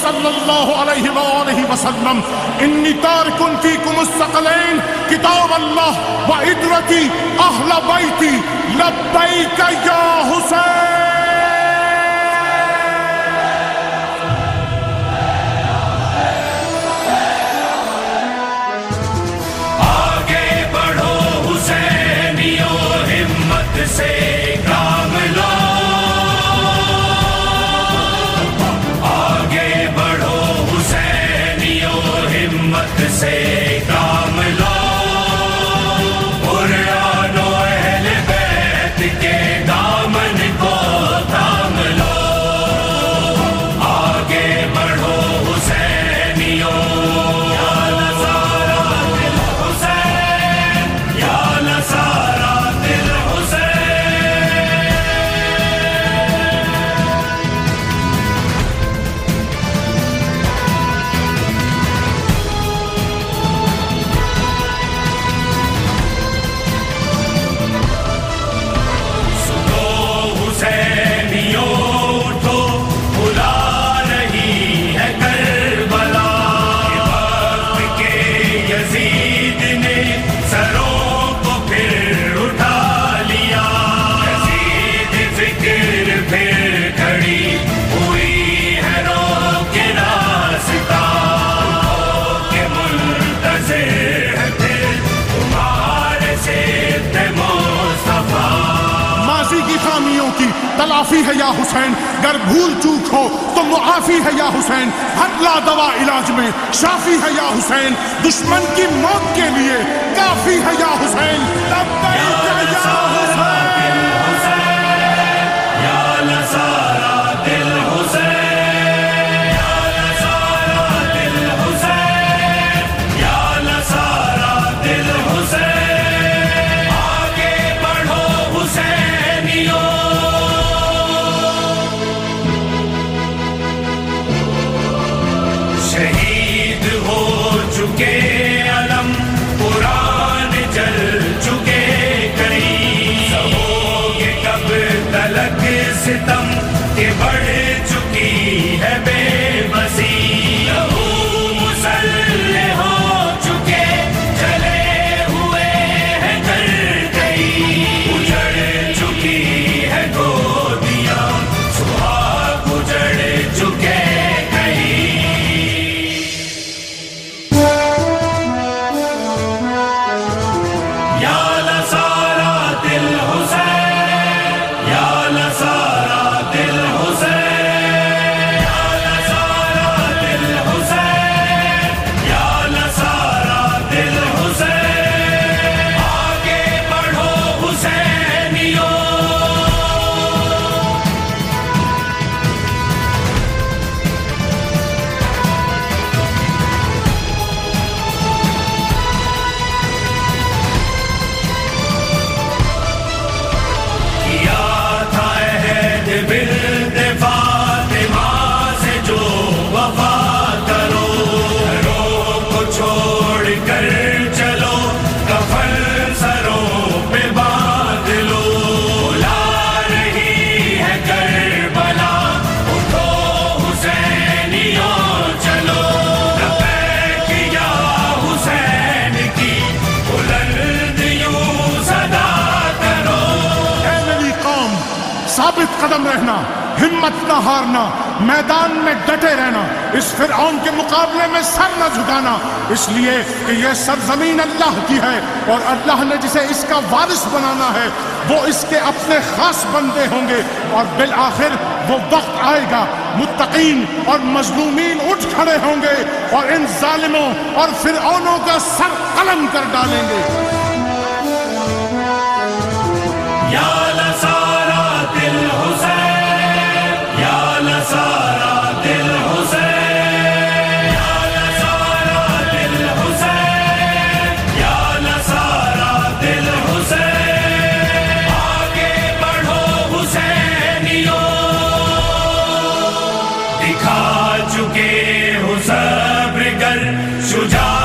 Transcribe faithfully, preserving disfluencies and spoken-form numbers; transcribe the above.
صلی اللہ علیہ وآلہ وسلم انی تارک فیکم الثقلین کتاب اللہ و عترتی اہل بیتی لبیک یا حسین. سے کام لو، آگے بڑھو حسینیو ہمت سے کام لو، قرآن و اہل بیت کے دامن کو تھام لو، آگے بڑھو حسینیو. یا نصارا دل حسین، یا نصارا دل حسین. تلافی ہے یا حسین، گر بھول چوک ہو تو معافی ہے یا حسین، ہر لا دوا علاج میں شافی ہے یا حسین، دشمن کی موت کے لیے کافی ہے یا حسین. لبیک یا حسین، یا نصارا دل حسین، یا نصارا دل حسین، یا نصارا دل حسین. آگے بڑھو حسینیو. شہید ہو چکے علم، قرآن جل چکے کریم، ہوگے کب تلک ستم کہ بڑھ چکی ہے بے بسی. لہو مسلح ہو چکے جلے ہوئے ہیں گھر کئی، اجڑ چکی ہے گودیاں سہاگ اجڑ چکے کئی. یا نصارا دل حسین، یا نصارا دل حسین، یا نصارا دل حسین، یا نصارا دل حسین. آگے بڑھو حسینیو. کیا تھا عہد بلد فاطمہ سے جو وفا کرو، گھروں کو چھوڑ کر چلو کفن سروں پہ باندھ لو. بلا رہی ہے کربلا، اٹھو حسینیو چلو. لبیک یا حسین کی بلند یوں صدا کرو. اے میری قوم، ثابت قدم رہنا، ہمت نہ ہارنا، میدان میں ڈٹے رہنا، اس فرعون کے مقابلے میں سر نہ جھکانا، اس لیے کہ یہ سرزمین اللہ کی ہے اور اللہ نے جسے اس کا وارث بنانا ہے وہ اس کے اپنے خاص بندے ہوں گے، اور بالآخر وہ وقت آئے گا متقین اور مظلومین اٹھ کھڑے ہوں گے اور ان ظالموں اور فرعونوں کا سر قلم کر ڈالیں گے. یا نصارا دل حسین، یا نصارا دل حسین، یا نصارا دل حسین، یا نصارا دل حسین. آگے بڑھو حسینیو. دکھا چکے ہو صبر گر شجاع